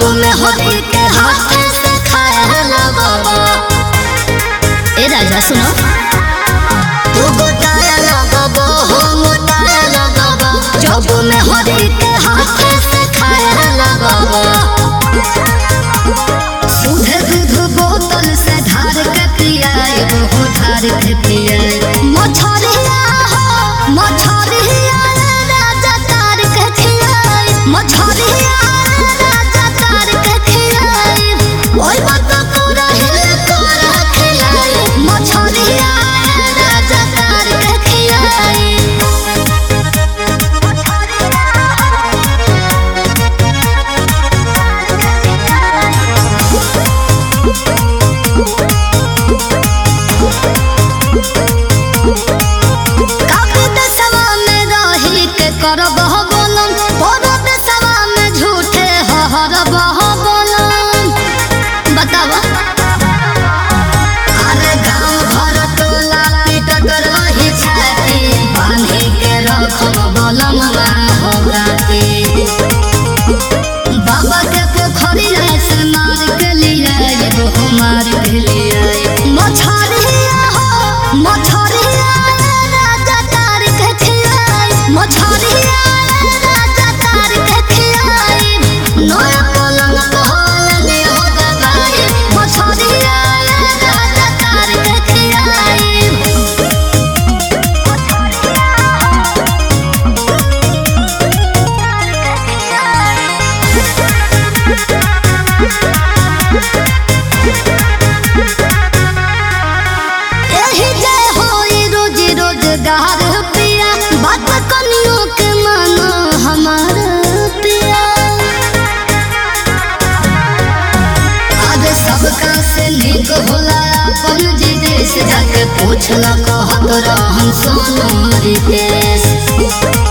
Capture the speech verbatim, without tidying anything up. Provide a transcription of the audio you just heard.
में होली के हाथ से खाए लगबो। ए राजा सुनो तू गोटाए लगबो हो मोटाए लगबो जब में होली के हाथ से खाए लगबो। सुधे दूध बोतल से ढार के पियाए वो ढार के पियाए मछरिया हो मछरिया राजा तार के खियाए मछरिया राजा तार के खियाए ओए बात पूरा हिल कर खियाए मछरिया राजा तार के खियाए। काफी दसवा में रही के करब बोलम और दसवा में झूठे हरब बोलम बतावा। अरे गाँव घर टोला पिटत रही छाती बांधी के रखम बोलम हो राती बाबा के पोखरिया से मार के लिए वो मार के लिए मछरिया हो मछरिया राजा तार के खियाए मछरिया राजा तार के खियाए नया पलंग पहलने हो दबाए मछरिया राजा तार के खियाए। एही जय होई रोज रोजगार पिया बात कनियों के मानो हमार पिया। आज सबका से नीक होला अपन जी देश जाके पूछला कहत रहन सोनू रितेश।